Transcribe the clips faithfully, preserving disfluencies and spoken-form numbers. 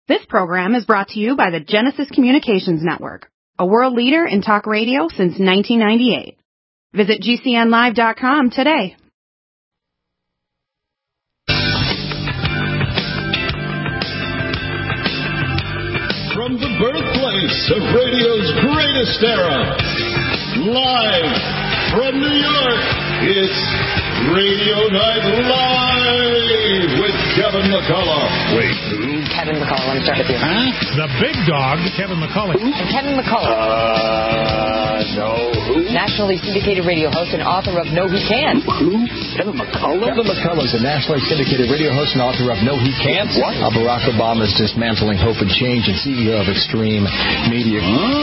This program is brought to you by the Genesis Communications Network, a world leader in talk radio since nineteen ninety-eight. Visit G C N live dot com today. From the birthplace of radio's greatest era, live from New York, it's Radio Night Live with Kevin McCullough. Wait, who? Kevin McCullough, let me start with you. Huh? The big dog, Kevin McCullough. And Kevin McCullough. Uh, no, who? Nationally syndicated radio host and author of No He Can't. Who? Kevin McCullough? Kevin McCullough is a nationally syndicated radio host and author of No He Can't. What? Uh, Barack Obama's Dismantling Hope and Change and C E O of Extreme Media.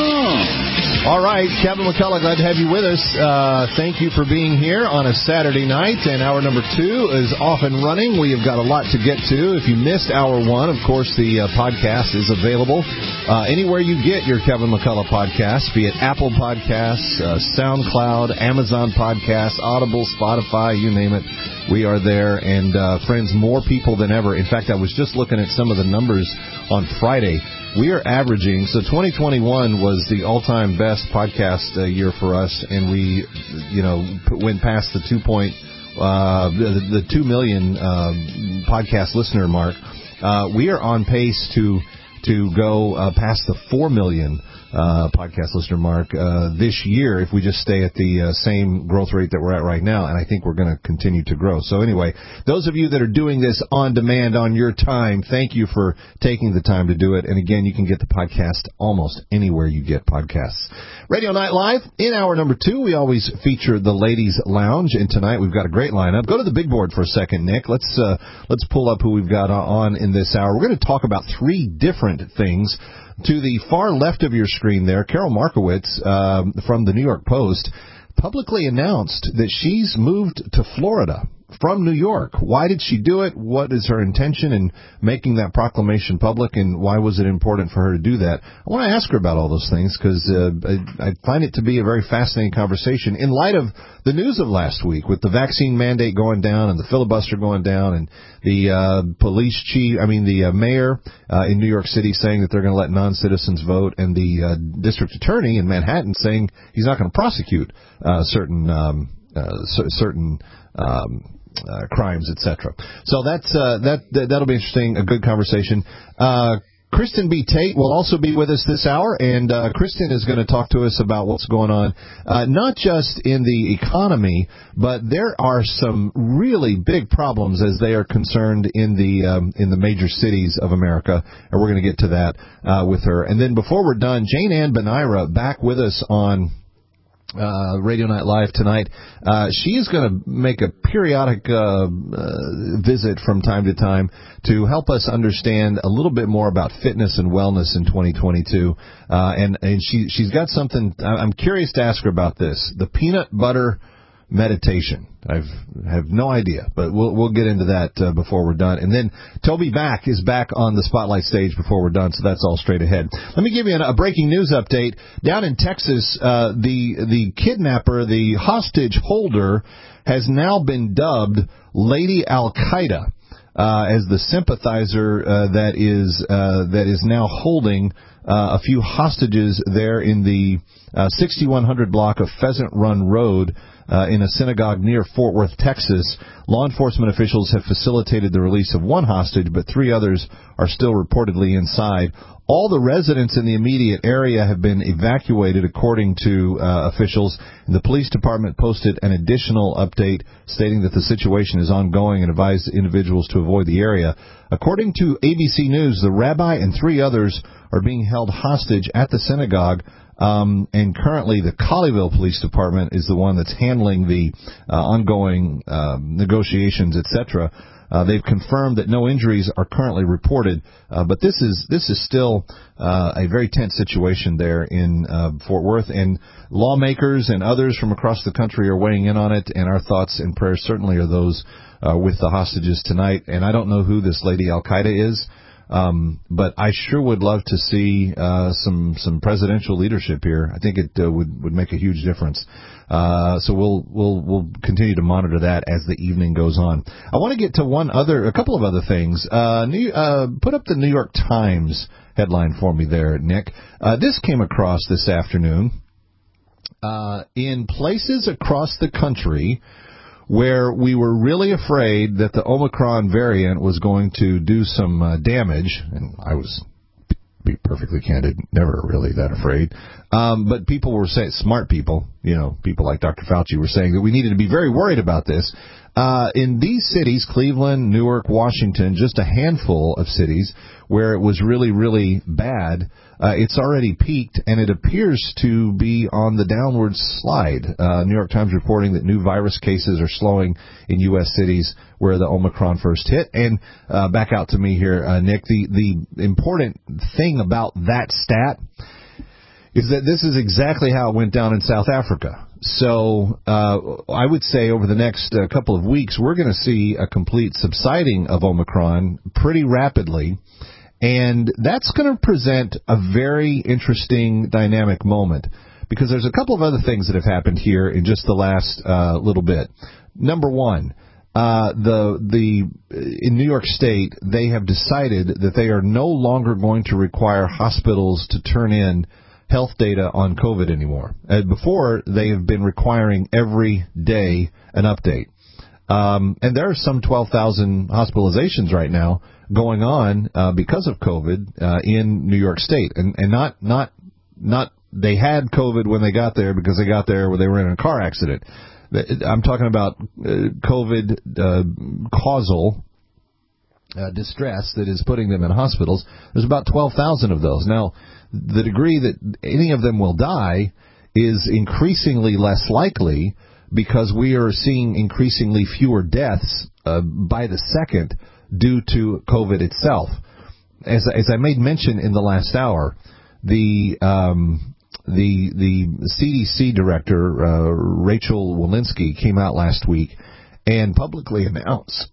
Oh. All right, Kevin McCullough, glad to have you with us. Uh, thank you for being here on a Saturday night, and hour number two is off and running. We have got a lot to get to. If you missed hour one, of course, the uh, podcast is available uh, anywhere you get your Kevin McCullough podcast, be it Apple Podcasts, uh, SoundCloud, Amazon Podcasts, Audible, Spotify, you name it. We are there, and uh, friends, more people than ever. In fact, I was just looking at some of the numbers on Friday. We are averaging, so twenty twenty-one was the all-time best podcast uh, year for us, and we, you know, went past the two point, uh, the, the two million um, podcast listener mark. Uh, we are on pace to to go uh, past the four million uh, podcast listener mark uh, this year if we just stay at the uh, same growth rate that we're at right now, and I think we're going to continue to grow. So anyway, those of you that are doing this on demand on your time, thank you for taking the time to do it. And again, you can get the podcast almost anywhere you get podcasts. Radio Night Live, in hour number two, we always feature the Ladies Lounge, and tonight we've got a great lineup. Go to the big board for a second, Nick. Let's uh, let's pull up who we've got on in this hour. We're going to talk about three different things. To the far left of your screen there, Carol Markowitz um, from the New York Post publicly announced that she's moved to Florida from New York. Why did she do it? What is her intention in making that proclamation public, and why was it important for her to do that? I want to ask her about all those things because uh, I, I find it to be a very fascinating conversation in light of the news of last week with the vaccine mandate going down and the filibuster going down and the uh, police chief, I mean the uh, mayor uh, in New York City saying that they're going to let non-citizens vote, and the uh, district attorney in Manhattan saying he's not going to prosecute uh, certain um, uh, c- certain um, Uh, crimes, et cetera. So that's uh, that, that that'll be interesting. A good conversation. Uh, Kristen B. Tate will also be with us this hour, and uh, Kristen is going to talk to us about what's going on, uh, not just in the economy, but there are some really big problems as they are concerned in the um, in the major cities of America, and we're going to get to that uh, with her. And then before we're done, Jane Ann Benaira back with us on Uh, Radio Night Live tonight. Uh, she is going to make a periodic uh, uh, visit from time to time to help us understand a little bit more about fitness and wellness in twenty twenty-two. Uh, and and she, she's got something, I'm curious to ask her about this, the peanut butter meditation. I have no idea, but we'll we'll get into that uh, before we're done. And then Toby Back is back on the spotlight stage before we're done, so that's all straight ahead. Let me give you a, a breaking news update. Down in Texas, uh, the the kidnapper, the hostage holder, has now been dubbed Lady Al-Qaeda uh, as the sympathizer uh, that is uh, that is now holding uh, a few hostages there in the uh, sixty-one hundred block of Pheasant Run Road. Uh, in a synagogue near Fort Worth, Texas. Law enforcement officials have facilitated the release of one hostage, but three others are still reportedly inside. All the residents in the immediate area have been evacuated, according to uh, officials. And the police department posted an additional update stating that the situation is ongoing and advised individuals to avoid the area. According to A B C News, the rabbi and three others are being held hostage at the synagogue. Um, and currently the Colleyville Police Department is the one that's handling the uh, ongoing uh, negotiations, et cetera. Uh, they've confirmed that no injuries are currently reported, uh, but this is this is still uh, a very tense situation there in uh, Fort Worth, and lawmakers and others from across the country are weighing in on it, and our thoughts and prayers certainly are those uh, with the hostages tonight. And I don't know who this Lady Al-Qaeda is. Um, but I sure would love to see uh, some some presidential leadership here. I think it uh, would would make a huge difference. Uh, so we'll we'll we'll continue to monitor that as the evening goes on. I want to get to one other, a couple of other things. Uh, New, uh, put up the New York Times headline for me there, Nick. Uh, this came across this afternoon. Uh, in places across the country where we were really afraid that the Omicron variant was going to do some uh, damage, and I was, to be perfectly candid, never really that afraid, um, but people were saying, smart people, you know, people like Doctor Fauci were saying that we needed to be very worried about this. Uh, in these cities, Cleveland, Newark, Washington, just a handful of cities where it was really, really bad, uh, it's already peaked, and it appears to be on the downward slide. Uh, New York Times reporting that new virus cases are slowing in U S cities where the Omicron first hit. And uh, back out to me here, uh, Nick, the, the important thing about that stat is that this is exactly how it went down in South Africa. So uh, I would say over the next uh, couple of weeks, we're going to see a complete subsiding of Omicron pretty rapidly. And that's going to present a very interesting dynamic moment because there's a couple of other things that have happened here in just the last uh, little bit. Number one, uh, the the in New York State, they have decided that they are no longer going to require hospitals to turn in health data on COVID anymore. Uh, before, they have been requiring every day an update. Um, and there are some twelve thousand hospitalizations right now going on uh, because of COVID uh, in New York State. And, and not, not, not they had COVID when they got there because they got there when they were in a car accident. I'm talking about uh, COVID uh, causal uh, distress that is putting them in hospitals. There's about twelve thousand of those. Now, the degree that any of them will die is increasingly less likely because we are seeing increasingly fewer deaths uh, by the second due to COVID itself. As, as I made mention in the last hour, the um, the the C D C director, uh, Rachel Walensky, came out last week and publicly announced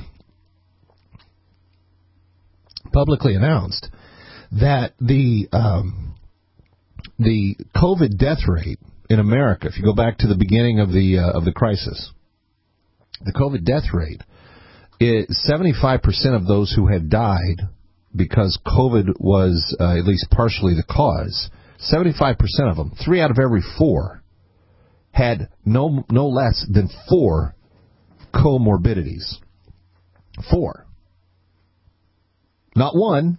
publicly announced that the um, the COVID death rate in America, if you go back to the beginning of the uh, of the crisis, the COVID death rate, it, seventy-five percent of those who had died because COVID was uh, at least partially the cause, seventy-five percent of them, three out of every four, had no no less than four comorbidities. Four. Not one,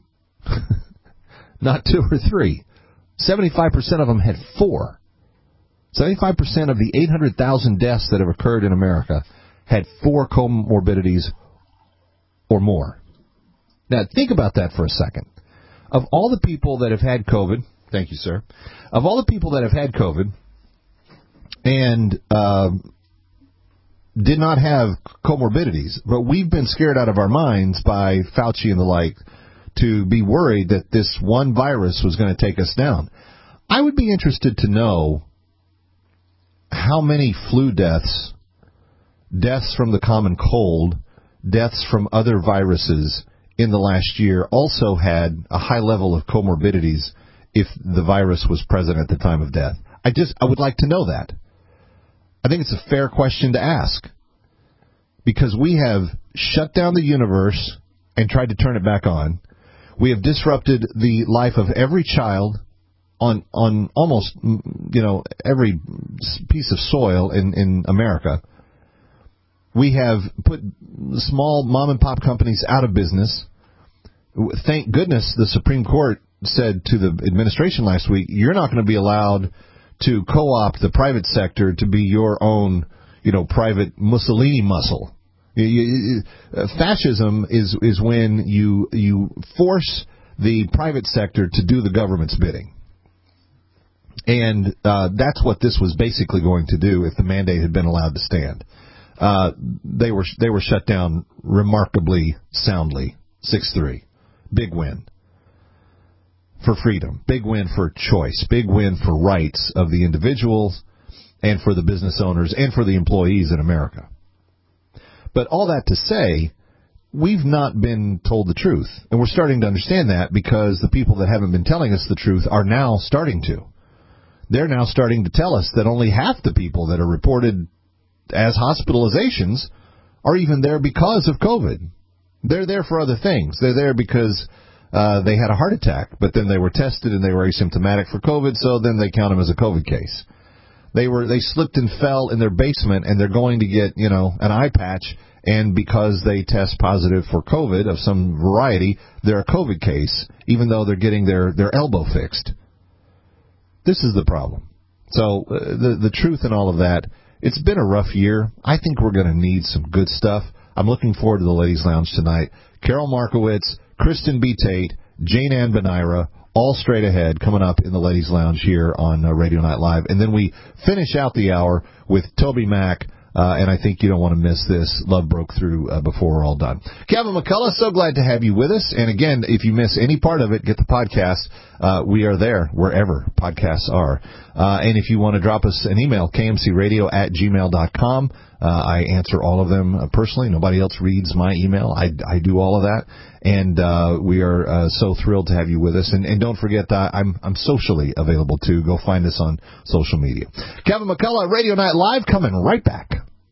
not two or three. seventy-five percent of them had four. seventy-five percent of the eight hundred thousand deaths that have occurred in America had four comorbidities or more. Now, think about that for a second. Of all the people that have had COVID, thank you, sir, of all the people that have had COVID and uh, did not have comorbidities, but we've been scared out of our minds by Fauci and the like to be worried that this one virus was going to take us down. I would be interested to know how many flu deaths, deaths from the common cold, deaths from other viruses in the last year also had a high level of comorbidities if the virus was present at the time of death. I just, I would like to know that. I think it's a fair question to ask because we have shut down the universe and tried to turn it back on. We have disrupted the life of every child on on almost, you know, every piece of soil in, in America. We have put small mom-and-pop companies out of business. Thank goodness the Supreme Court said to the administration last week, you're not going to be allowed to co-opt the private sector to be your own, you know, private Mussolini muscle. You, you, fascism is is when you you force the private sector to do the government's bidding. And uh, that's what this was basically going to do if the mandate had been allowed to stand. Uh, they were they were shut down remarkably soundly, six three. Big win for freedom. Big win for choice. Big win for rights of the individuals and for the business owners and for the employees in America. But all that to say, we've not been told the truth. And we're starting to understand that because the people that haven't been telling us the truth are now starting to. They're now starting to tell us that only half the people that are reported as hospitalizations are even there because of COVID. They're there for other things. They're there because uh, they had a heart attack, but then they were tested and they were asymptomatic for COVID, so then they count them as a COVID case. They were they slipped and fell in their basement, and they're going to get, you know, an eye patch, and because they test positive for COVID of some variety, they're a COVID case, even though they're getting their, their elbow fixed. This is the problem. So uh, the the truth in all of that, it's been a rough year. I think we're going to need some good stuff. I'm looking forward to the Ladies Lounge tonight. Carol Markowitz, Kristen B. Tate, Jane Ann Benaira, all straight ahead coming up in the Ladies Lounge here on uh, Radio Night Live. And then we finish out the hour with Toby Mack. Uh, and I think you don't want to miss this. Love Broke Through uh, before we're all done. Kevin McCullough, so glad to have you with us. And again, if you miss any part of it, get the podcast. Uh, we are there wherever podcasts are. Uh, and if you want to drop us an email, k m c radio at gmail dot com. Uh, I answer all of them uh, personally. Nobody else reads my email. I, I do all of that. And uh, we are uh, so thrilled to have you with us. And, and don't forget, uh, I'm I'm socially available, too. Go find us on social media. Kevin McCullough, Radio Night Live, coming right back.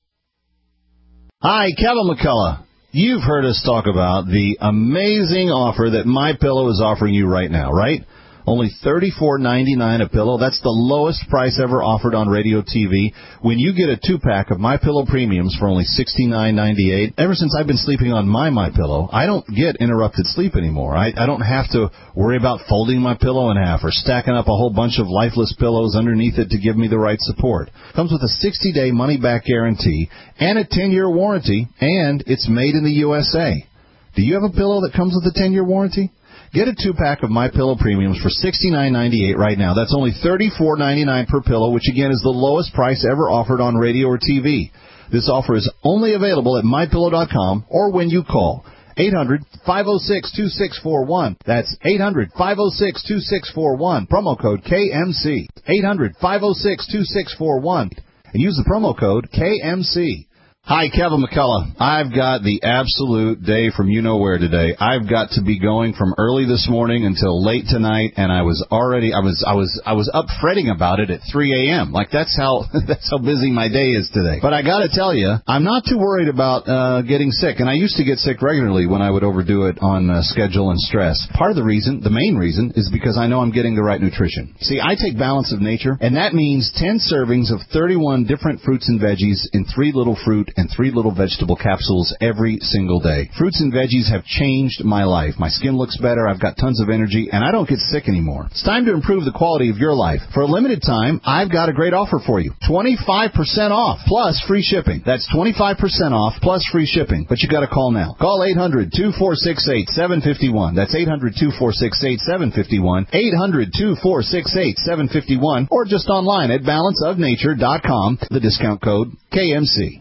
Hi, Kevin McCullough. You've heard us talk about the amazing offer that MyPillow is offering you right now, right? Only thirty-four ninety-nine a pillow. That's the lowest price ever offered on radio T V. When you get a two-pack of MyPillow Premiums for only sixty-nine ninety-eight, ever since I've been sleeping on my MyPillow, I don't get interrupted sleep anymore. I, I don't have to worry about folding my pillow in half or stacking up a whole bunch of lifeless pillows underneath it to give me the right support. Comes with a sixty-day money-back guarantee and a ten-year warranty, and it's made in the U S A. Do you have a pillow that comes with a ten-year warranty? Get a two-pack of MyPillow Premiums for sixty-nine ninety-eight right now. That's only thirty-four ninety-nine per pillow, which, again, is the lowest price ever offered on radio or T V. This offer is only available at my pillow dot com or when you call eight hundred, five oh six, two six four one. That's eight hundred, five oh six, two six four one. Promo code K M C. eight hundred, five oh six, two six four one. And use the promo code K M C. Hi, Kevin McCullough. I've got the absolute day from you-know-where today. I've got to be going from early this morning until late tonight, and I was already, I was, I was, I was up fretting about it at three a.m. Like, that's how, that's how busy my day is today. But I gotta tell you, I'm not too worried about, uh, getting sick, and I used to get sick regularly when I would overdo it on uh, schedule and stress. Part of the reason, the main reason, is because I know I'm getting the right nutrition. See, I take Balance of Nature, and that means ten servings of thirty-one different fruits and veggies in three little fruit and three little vegetable capsules every single day. Fruits and veggies have changed my life. My skin looks better, I've got tons of energy, and I don't get sick anymore. It's time to improve the quality of your life. For a limited time, I've got a great offer for you. twenty-five percent off plus free shipping. That's twenty-five percent off plus free shipping. But you got to call now. Call eight hundred, two four six eight, seven five one. That's eight hundred, two four six eight, seven five one. eight hundred, two four six eight, seven five one. Or just online at balance of nature dot com. The discount code K M C.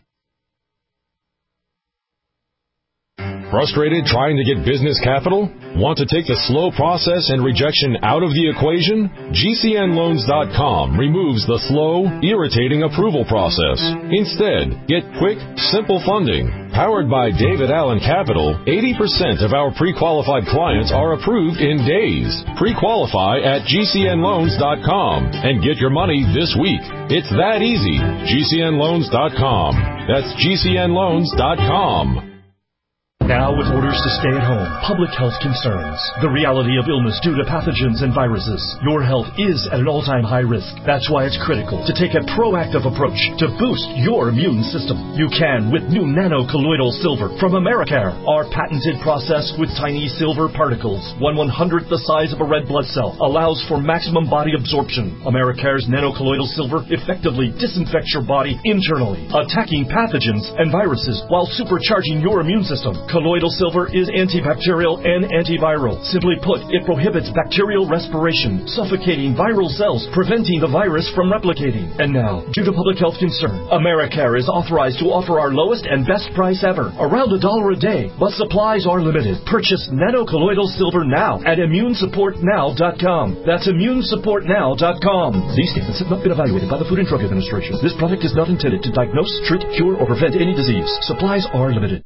Frustrated trying to get business capital? Want to take the slow process and rejection out of the equation? G C N loans dot com removes the slow, irritating approval process. Instead, get quick, simple funding. Powered by David Allen Capital, eighty percent of our pre-qualified clients are approved in days. Pre-qualify at G C N loans dot com and get your money this week. It's that easy. G C N loans dot com. That's G C N loans dot com. Now with orders to stay at home, public health concerns, the reality of illness due to pathogens and viruses, your health is at an all-time high risk. That's why it's critical to take a proactive approach to boost your immune system. You can with new nano-colloidal silver from Americare. Our patented process with tiny silver particles, one one-hundredth the size of a red blood cell, allows for maximum body absorption. Americare's nano-colloidal silver effectively disinfects your body internally, attacking pathogens and viruses while supercharging your immune system. Colloidal silver is antibacterial and antiviral. Simply put, it prohibits bacterial respiration, suffocating viral cells, preventing the virus from replicating. And now, due to public health concern, Americare is authorized to offer our lowest and best price ever, around a dollar a day, but supplies are limited. Purchase nano-colloidal silver now at immune support now dot com. That's immune support now dot com. These statements have not been evaluated by the Food and Drug Administration. This product is not intended to diagnose, treat, cure, or prevent any disease. Supplies are limited.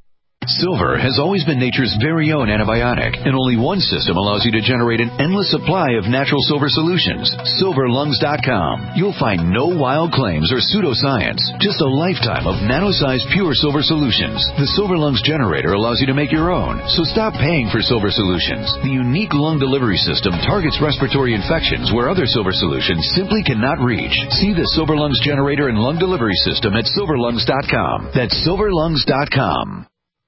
Silver has always been nature's very own antibiotic, and only one system allows you to generate an endless supply of natural silver solutions. silver lungs dot com. You'll find no wild claims or pseudoscience, just a lifetime of nano-sized pure silver solutions. The Silver Lungs generator allows you to make your own, so stop paying for silver solutions. The unique lung delivery system targets respiratory infections where other silver solutions simply cannot reach. See the Silver Lungs generator and lung delivery system at silver lungs dot com. That's silver lungs dot com.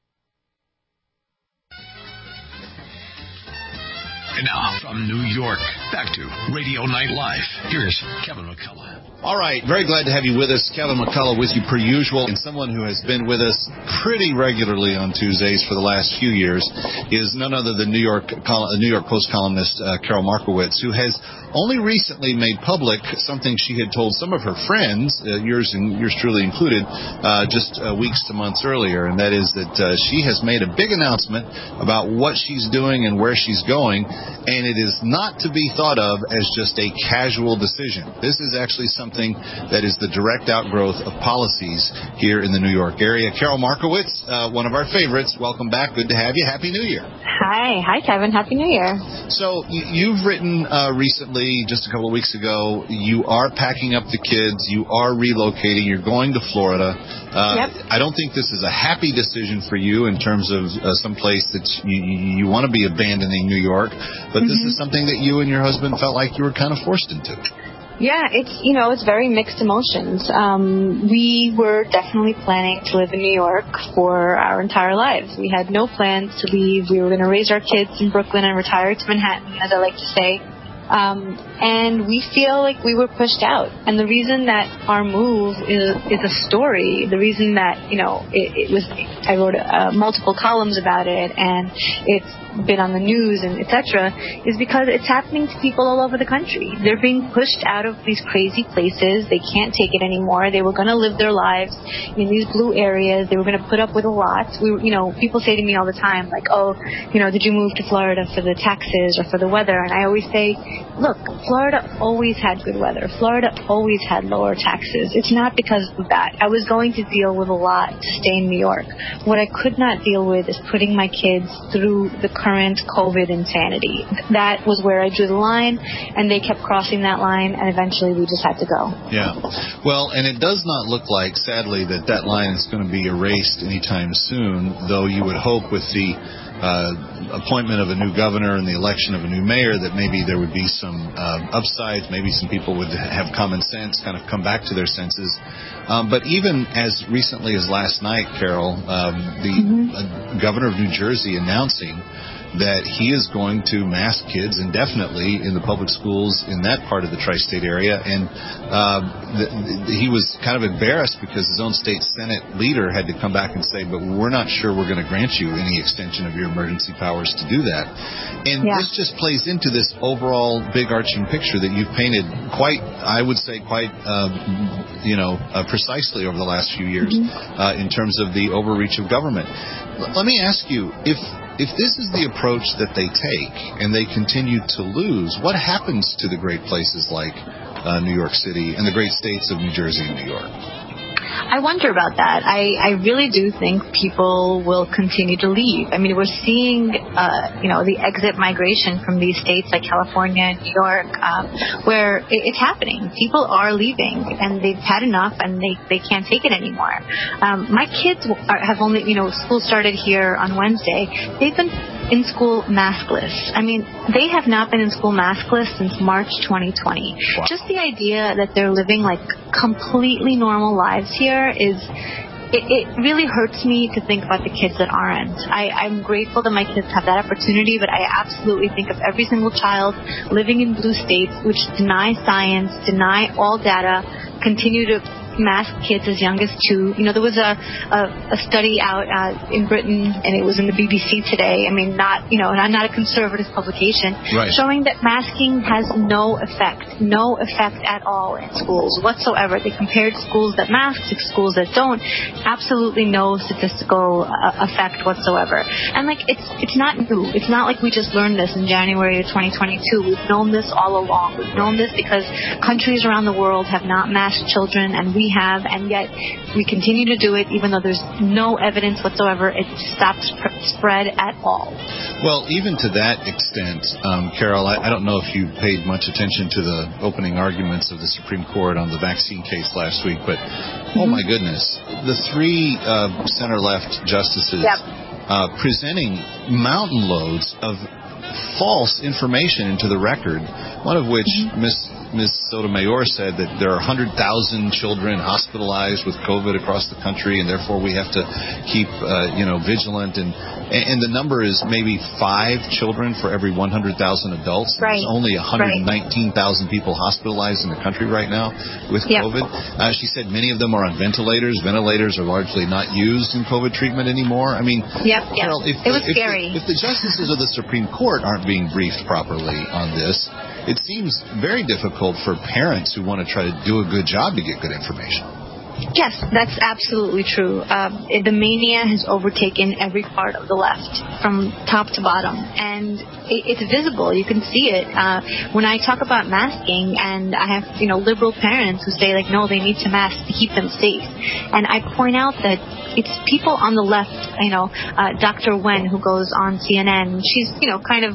And now, from New York, back to Radio Night Live. Here's Kevin McCullough. All right, very glad to have you with us. Kevin McCullough with you per usual. And someone who has been with us pretty regularly on Tuesdays for the last few years is none other than New York New York Post columnist uh, Carol Markowitz, who has only recently made public something she had told some of her friends, uh, yours and yours truly included, uh, just uh, weeks to months earlier, and that is that uh, she has made a big announcement about what she's doing and where she's going, and it is not to be thought of as just a casual decision. This is actually something that is the direct outgrowth of policies here in the New York area. Carol Markowitz, uh, one of our favorites, welcome back. Good to have you. Happy New Year. Hi. Hi, Kevin. Happy New Year. So y- you've written uh, recently, just a couple of weeks ago, you are packing up the kids, you are relocating, you're going to Florida. Uh, yep. I don't think this is a happy decision for you in terms of uh, some place that you, you want to be abandoning New York, but mm-hmm. this is something that you and your husband felt like you were kind of forced into. Yeah, it's, you know, it's very mixed emotions. Um, we were definitely planning to live in New York for our entire lives. We had no plans to leave. We were going to raise our kids in Brooklyn and retire to Manhattan, as I like to say. Um, and we feel like we were pushed out. And the reason that our move is, is a story, the reason that, you know, it, it was, I wrote uh, multiple columns about it, and it's been on the news and et cetera, is because it's happening to people all over the country. They're being pushed out of these crazy places. They can't take it anymore. They were going to live their lives in these blue areas. They were going to put up with a lot. We, were, you know, people say to me all the time, like, oh, you know, did you move to Florida for the taxes or for the weather? And I always say, look, Florida always had good weather. Florida always had lower taxes. It's not because of that. I was going to deal with a lot to stay in New York. What I could not deal with is putting my kids through the current COVID insanity. That was where I drew the line, and they kept crossing that line, and eventually we just had to go. Yeah. Well, and it does not look like, sadly, that that line is going to be erased anytime soon, though you would hope with the Uh, appointment of a new governor and the election of a new mayor that maybe there would be some uh, upsides, maybe some people would have common sense, kind of come back to their senses. Um, but even as recently as last night, Carol, um, the mm-hmm. uh, governor of New Jersey announcing that he is going to mask kids indefinitely in the public schools in that part of the tri-state area. And uh, the, the, he was kind of embarrassed because his own state Senate leader had to come back and say, but we're not sure we're going to grant you any extension of your emergency powers to do that. And yeah. this just plays into this overall big arching picture that you've painted quite, I would say, quite, uh, you know, uh, precisely over the last few years mm-hmm. uh, in terms of the overreach of government. L- let me ask you, if If this is the approach that they take and they continue to lose, what happens to the great places like uh, New York City and the great states of New Jersey and New York? I wonder about that. I, I really do think people will continue to leave. I mean, we're seeing, uh, you know, the exit migration from these states like California and New York, um, where it, it's happening. People are leaving, and they've had enough, and they, they can't take it anymore. Um, my kids are, have only, you know, school started here on Wednesday. They've been in school maskless. I mean, they have not been in school maskless since March twenty twenty. Wow. Just the idea that they're living like completely normal lives here is, it, it really hurts me to think about the kids that aren't. I, I'm grateful that my kids have that opportunity, but I absolutely think of every single child living in blue states which deny science, deny all data, continue to mask kids as young as two. You know, there was a, a, a study out uh, in Britain, and it was in the B B C today. I mean, not, you know, not, not a conservative publication, right. showing that masking has no effect, no effect at all in schools whatsoever. They compared schools that mask to schools that don't. Absolutely no statistical uh, effect whatsoever. And like, it's it's not new. It's not like we just learned this in January of twenty twenty-two. We've known this all along. We've known this because countries around the world have not masked children, and we we have, and yet we continue to do it even though there's no evidence whatsoever it stops pr- spread at all. Well, even to that extent, um, Carol, I, I don't know if you paid much attention to the opening arguments of the Supreme Court on the vaccine case last week, but mm-hmm. oh my goodness, the three uh, center-left justices yep. uh, presenting mountain loads of false information into the record, one of which mm-hmm. Miz Miz Sotomayor said that there are one hundred thousand children hospitalized with COVID across the country, and therefore we have to keep, uh, you know, vigilant. And and the number is maybe five children for every one hundred thousand adults. Right. There's only one hundred nineteen thousand right. people hospitalized in the country right now with yep. COVID. Uh, she said many of them are on ventilators. Ventilators are largely not used in COVID treatment anymore. I mean, yep, yep. Carol, if, it was if, scary. If, if the justices of the Supreme Court aren't being briefed properly on this, it seems very difficult for parents who want to try to do a good job to get good information. Yes, that's absolutely true. Um, the mania has overtaken every part of the left, from top to bottom, and it, it's visible. You can see it. Uh, when I talk about masking, and I have, you know, liberal parents who say, like, no, they need to mask to keep them safe, and I point out that it's people on the left, you know, uh, Doctor Wen, who goes on C N N. She's, you know, kind of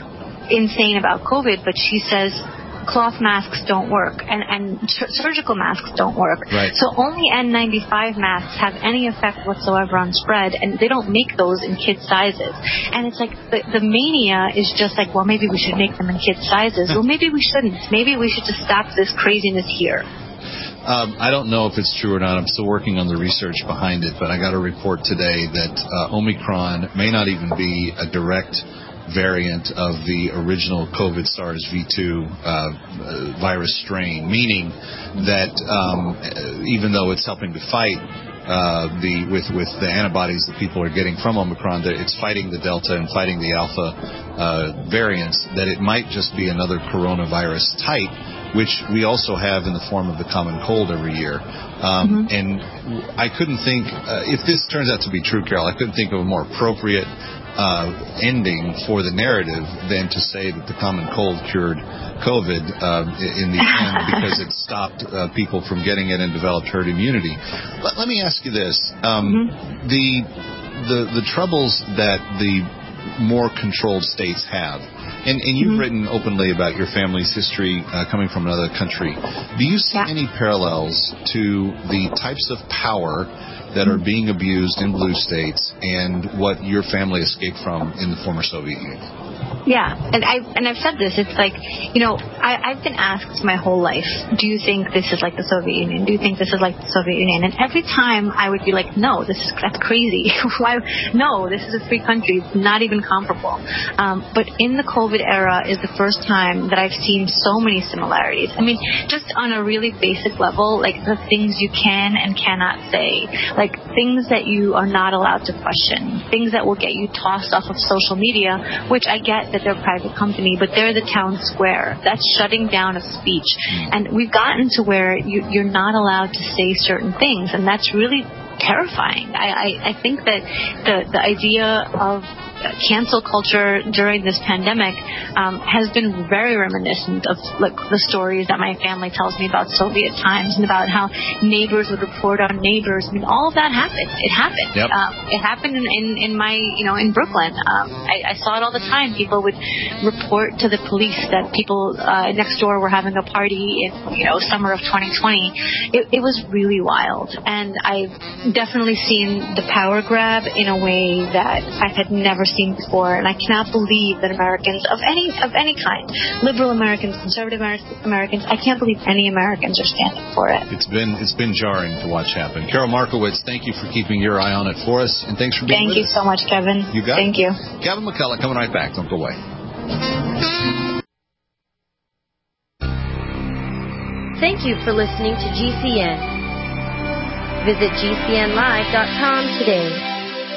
insane about COVID, but she says cloth masks don't work, and, and sur- surgical masks don't work. Right. So only N ninety-five masks have any effect whatsoever on spread, and they don't make those in kid sizes. And it's like the, the mania is just like, well, maybe we should make them in kid sizes. Well, maybe we shouldn't. Maybe we should just stop this craziness here. Um, I don't know if it's true or not. I'm still working on the research behind it, but I got a report today that uh, Omicron may not even be a direct variant of the original COVID SARS V two uh, virus strain, meaning that um, even though it's helping to fight uh, the with with the antibodies that people are getting from Omicron, that it's fighting the Delta and fighting the Alpha uh, variants, that it might just be another coronavirus type, which we also have in the form of the common cold every year. Um, mm-hmm. And I couldn't think, uh, if this turns out to be true, Carol, I couldn't think of a more appropriate Uh, ending for the narrative than to say that the common cold cured COVID uh, in the end because it stopped uh, people from getting it and developed herd immunity. But let me ask you this. Um, mm-hmm. the, the the troubles that the more controlled states have, and, and you've mm-hmm. written openly about your family's history uh, coming from another country. Do you see yeah. any parallels to the types of power that are being abused in blue states and what your family escaped from in the former Soviet Union? Yeah, and I've, and I've said this. It's like, you know, I, I've been asked my whole life, do you think this is like the Soviet Union? Do you think this is like the Soviet Union? And every time I would be like, no, this is that's crazy. Why? No, this is a free country. It's not even comparable. Um, but in the COVID era is the first time that I've seen so many similarities. I mean, just on a really basic level, like the things you can and cannot say, like things that you are not allowed to question, things that will get you tossed off of social media, which I get that they're a private company, but they're the town square. That's shutting down of speech. And we've gotten to where you, you're not allowed to say certain things, and that's really terrifying. I, I, I think that the, the idea of cancel culture during this pandemic um, has been very reminiscent of like the stories that my family tells me about Soviet times and about how neighbors would report on neighbors. I mean, all of that happened. It happened. Yep. Um, it happened in, in, in my, you know, in Brooklyn. Um, I, I saw it all the time. People would report to the police that people uh, next door were having a party in, you know, summer of twenty twenty. It, it was really wild. And I've definitely seen the power grab in a way that I had never seen before, and I cannot believe that Americans of any of any kind, liberal Americans, conservative Americans, I can't believe any Americans are standing for it. It's been it's been jarring to watch happen. Carol Markowitz, thank you for keeping your eye on it for us, and thanks for being thank with us. Thank you so much, Kevin. You got Thank it. you. Kevin McCullough coming right back. Don't go away. Thank you for listening to G C N. Visit G C N live dot com today.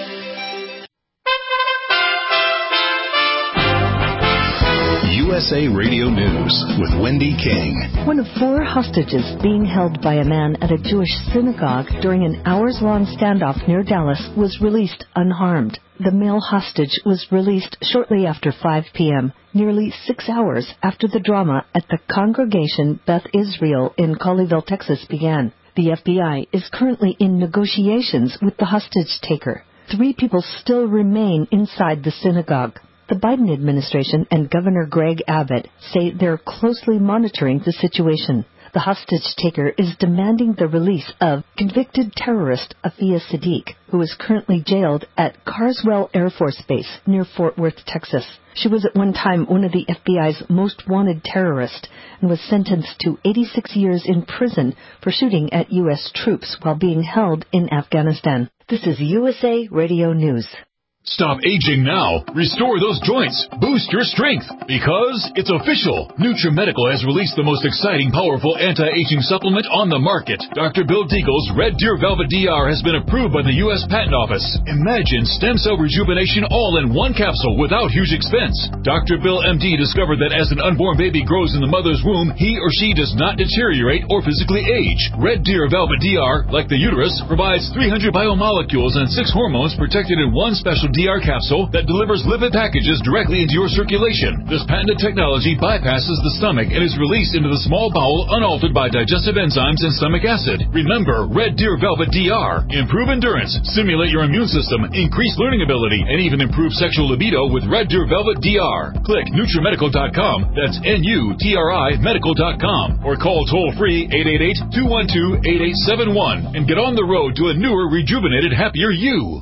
U S A Radio News with Wendy King. One of four hostages being held by a man at a Jewish synagogue during an hours-long standoff near Dallas was released unharmed. The male hostage was released shortly after five p.m., nearly six hours after the drama at the Congregation Beth Israel in Colleyville, Texas began. The F B I is currently in negotiations with the hostage taker. Three people still remain inside the synagogue. The Biden administration and Governor Greg Abbott say they're closely monitoring the situation. The hostage taker is demanding the release of convicted terrorist Afia Sadiq, who is currently jailed at Carswell Air Force Base near Fort Worth, Texas. She was at one time one of the F B I's most wanted terrorists and was sentenced to eighty-six years in prison for shooting at U S troops while being held in Afghanistan. This is U S A Radio News. Stop aging now. Restore those joints. Boost your strength. Because it's official. NutriMedical has released the most exciting, powerful anti-aging supplement on the market. Doctor Bill Deagle's Red Deer Velvet D R has been approved by the U S Patent Office. Imagine stem cell rejuvenation all in one capsule without huge expense. Doctor Bill M D discovered that as an unborn baby grows in the mother's womb, he or she does not deteriorate or physically age. Red Deer Velvet D R, like the uterus, provides three hundred biomolecules and six hormones protected in one special D R capsule that delivers lipid packages directly into your circulation. This patented technology bypasses the stomach and is released into the small bowel unaltered by digestive enzymes and stomach acid. Remember, Red Deer Velvet D R. Improve endurance, stimulate your immune system, increase learning ability, and even improve sexual libido with Red Deer Velvet D R. Click NutriMedical dot com, that's N U T R I medical dot com, or call toll-free eight eight eight, two one two, eight eight seven one and get on the road to a newer, rejuvenated, happier you.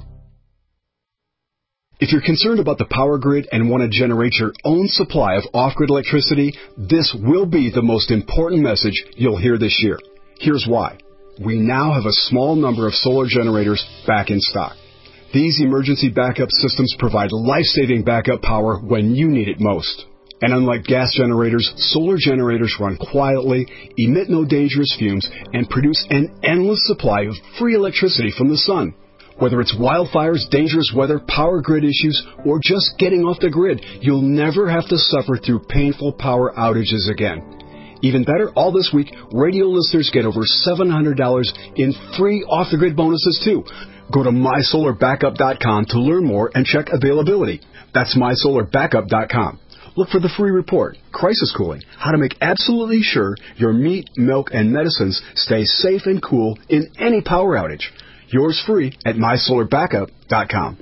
If you're concerned about the power grid and want to generate your own supply of off-grid electricity, this will be the most important message you'll hear this year. Here's why. We now have a small number of solar generators back in stock. These emergency backup systems provide life-saving backup power when you need it most. And unlike gas generators, solar generators run quietly, emit no dangerous fumes, and produce an endless supply of free electricity from the sun. Whether it's wildfires, dangerous weather, power grid issues, or just getting off the grid, you'll never have to suffer through painful power outages again. Even better, all this week, radio listeners get over seven hundred dollars in free off-the-grid bonuses, too. Go to my solar backup dot com to learn more and check availability. That's my solar backup dot com. Look for the free report, Crisis Cooling, how to make absolutely sure your meat, milk, and medicines stay safe and cool in any power outage. Yours free at my solar backup dot com.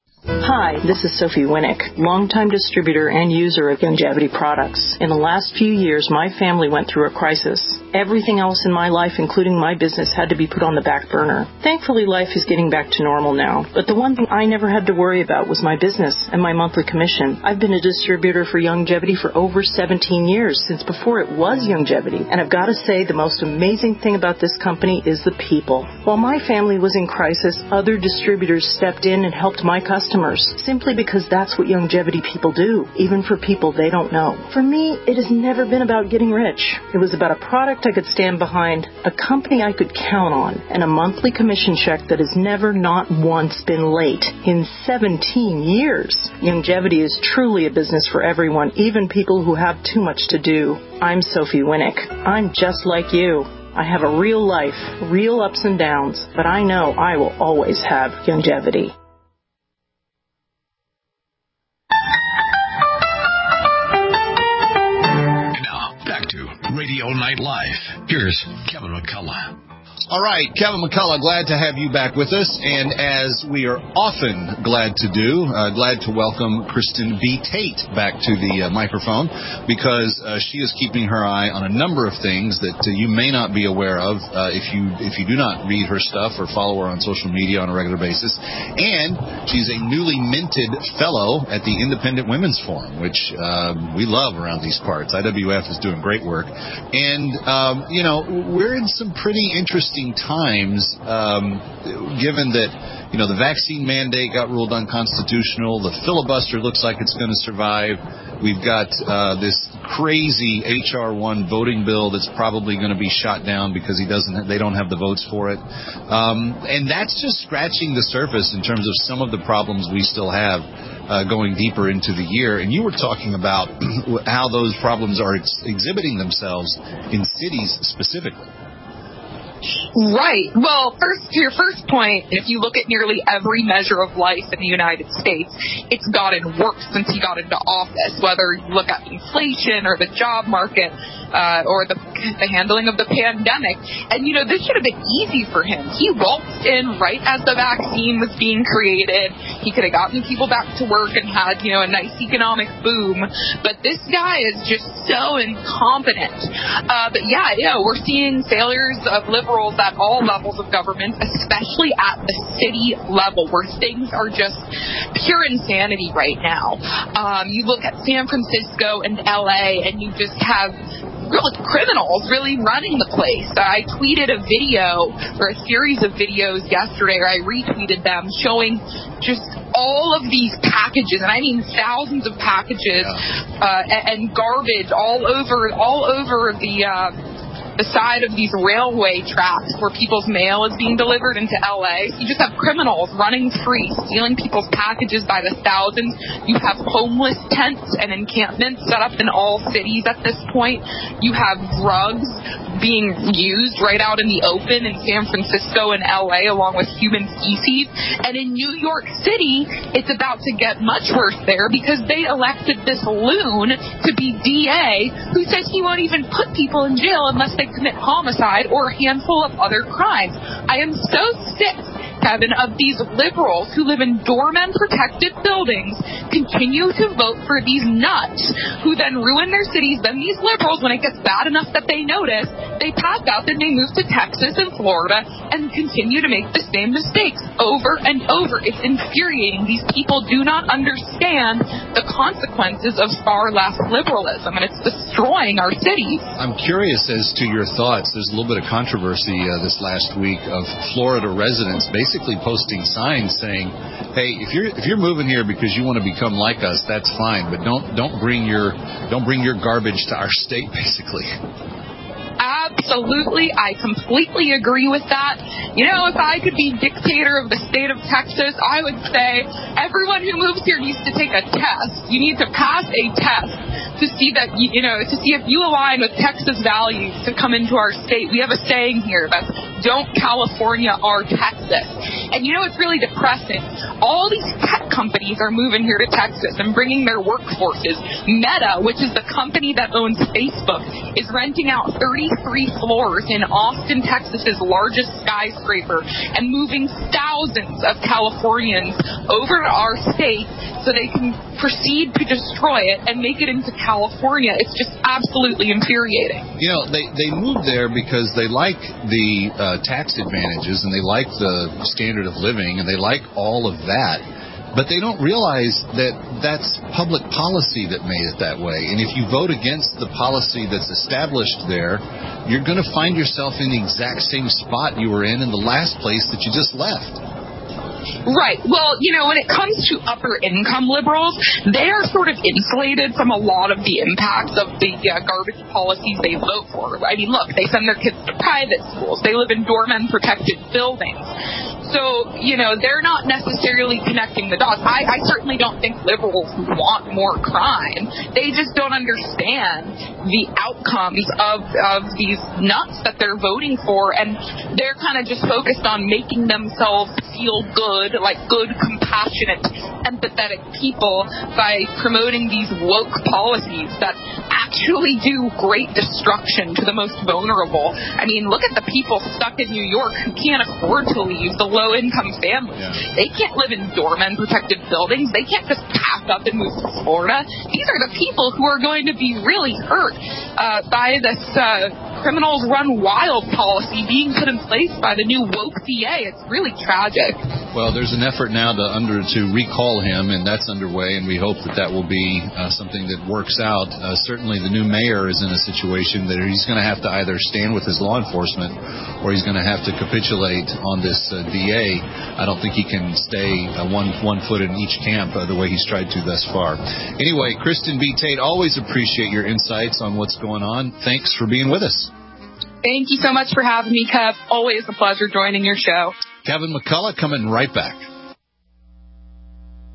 Hi, this is Sophie Winnick, longtime distributor and user of Youngevity products. In the last few years, my family went through a crisis. Everything else in my life, including my business, had to be put on the back burner. Thankfully, life is getting back to normal now. But the one thing I never had to worry about was my business and my monthly commission. I've been a distributor for Youngevity for over seventeen years, since before it was Youngevity. And I've got to say, the most amazing thing about this company is the people. While my family was in crisis, other distributors stepped in and helped my customers, simply because that's what Youngevity people do, even for people they don't know. For me, it has never been about getting rich. It was about a product I could stand behind, a company I could count on, and a monthly commission check that has never, not once, been late in seventeen years. Youngevity is truly a business for everyone, even people who have too much to do. I'm Sophie Winnick. I'm just like you. I have a real life, real ups and downs, but I know I will always have Youngevity. Radio Night Live. Here's Kevin McCullough. All right, Kevin McCullough, glad to have you back with us. And as we are often glad to do, uh, glad to welcome Kristen B. Tate back to the uh, microphone, because uh, she is keeping her eye on a number of things that uh, you may not be aware of uh, if you if you do not read her stuff or follow her on social media on a regular basis. And she's a newly minted fellow at the Independent Women's Forum, which uh, we love around these parts. I W F is doing great work. And, um, you know, we're in some pretty interesting times, um, given that, you know, the vaccine mandate got ruled unconstitutional. The filibuster looks like it's going to survive. We've got uh, this crazy H R one voting bill that's probably going to be shot down because he doesn't. They don't have the votes for it. Um, and that's just scratching the surface in terms of some of the problems we still have uh, going deeper into the year. And you were talking about how those problems are ex- exhibiting themselves in cities specifically. Right. Well, first, to your first point, if you look at nearly every measure of life in the United States, it's gotten worse since he got into office, whether you look at inflation or the job market uh, or the, the handling of the pandemic. And, you know, this should have been easy for him. He waltzed in right as the vaccine was being created. He could have gotten people back to work and had, you know, a nice economic boom. But this guy is just so incompetent. Uh, but, yeah, you know, we're seeing failures of liberals at all levels of government, especially at the city level, where things are just pure insanity right now. Um, you look at San Francisco and L A, and you just have really criminals really running the place. I tweeted a video, or a series of videos yesterday, or I retweeted them, showing just all of these packages, and I mean thousands of packages, yeah. uh, and, and garbage all over, all over the uh, the side of these railway tracks where people's mail is being delivered into L A. So you just have criminals running free, stealing people's packages by the thousands. You have homeless tents and encampments set up in all cities at this point. You have drugs being used right out in the open in San Francisco and L A, along with human feces. And in New York City, it's about to get much worse there, because they elected this loon to be D A, who says he won't even put people in jail unless they commit homicide or a handful of other crimes. I am so sick, Kevin, of these liberals who live in doorman-protected buildings continue to vote for these nuts who then ruin their cities. Then these liberals, when it gets bad enough that they notice, they pack up and they move to Texas and Florida and continue to make the same mistakes over and over. It's infuriating. These people do not understand the consequences of far-left liberalism, and it's destroying our cities. I'm curious as to your thoughts. There's a little bit of controversy uh, this last week of Florida residents basically posting signs saying, "Hey, if you're if you're moving here because you want to become like us, that's fine, but don't don't bring your don't bring your garbage to our state." Basically. Absolutely. I completely agree with that. You know, if I could be dictator of the state of Texas, I would say everyone who moves here needs to take a test. You need to pass a test to see that, you know, to see if you align with Texas values to come into our state. We have a saying here that's, "Don't California our Texas." And you know, it's really depressing. All these tech companies are moving here to Texas and bringing their workforces. Meta, which is the company that owns Facebook, is renting out thirty-three floors in Austin, Texas's largest skyscraper, and moving thousands of Californians over to our state so they can proceed to destroy it and make it into California. It's just absolutely infuriating. You know, they, they moved there because they like the uh, tax advantages, and they like the standard of living, and they like all of that. But they don't realize that that's public policy that made it that way. And if you vote against the policy that's established there, you're going to find yourself in the exact same spot you were in in the last place that you just left. Right. Well, you know, when it comes to upper income liberals, they are sort of insulated from a lot of the impacts of the uh, garbage policies they vote for. I mean, look, they send their kids to private schools. They live in doorman protected buildings. So, you know, they're not necessarily connecting the dots. I, I certainly don't think liberals want more crime. They just don't understand the outcomes of, of these nuts that they're voting for, and they're kind of just focused on making themselves feel good, like good, compassionate, empathetic people by promoting these woke policies that actually do great destruction to the most vulnerable. I mean, look at the people stuck in New York who can't afford to leave, the low-income families. Yeah. They can't live in doorman-protected buildings. They can't just pack up and move to Florida. These are the people who are going to be really hurt uh, by this uh, criminals run wild policy being put in place by the new woke D A. It's really tragic. Well, there's an effort now to under to recall him, and that's underway, and we hope that that will be uh, something that works out. Uh, certainly the new mayor is in a situation that he's going to have to either stand with his law enforcement or he's going to have to capitulate on this uh, D A. I don't think he can stay uh, one one foot in each camp uh, the way he's tried to thus far. Anyway, Kristen B. Tate, always appreciate your insights on what's going on. Thanks for being with us. Thank you so much for having me, Kev. Always a pleasure joining your show. Kevin McCullough coming right back.